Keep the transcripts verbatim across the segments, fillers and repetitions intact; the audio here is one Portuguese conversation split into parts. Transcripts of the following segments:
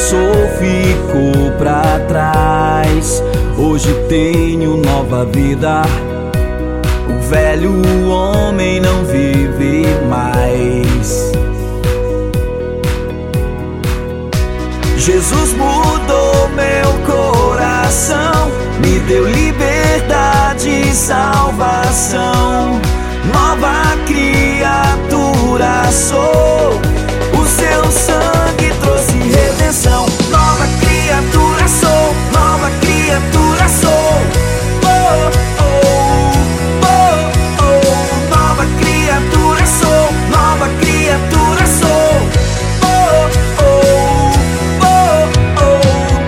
passou ficou pra trás. Hoje tenho nova vida. O velho homem não vive mais. Jesus mudou meu coração, me deu liberdade e salvação. Nova criatura sou, o seu sangue trouxe redenção. Nova criatura sou, nova criatura sou. Oh, oh, oh, oh. Nova criatura sou, nova criatura sou. Oh, oh, oh, oh.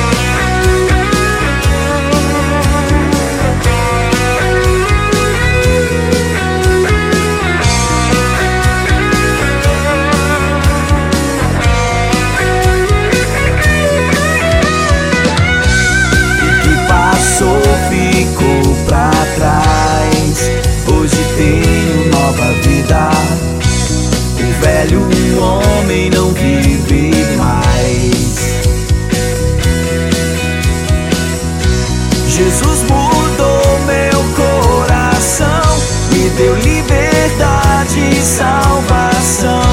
O que passou ficou pra trás. Hoje tenho nova vida. O velho homem não vive mais. Jesus mudou meu coração, me deu liberdade e salvação.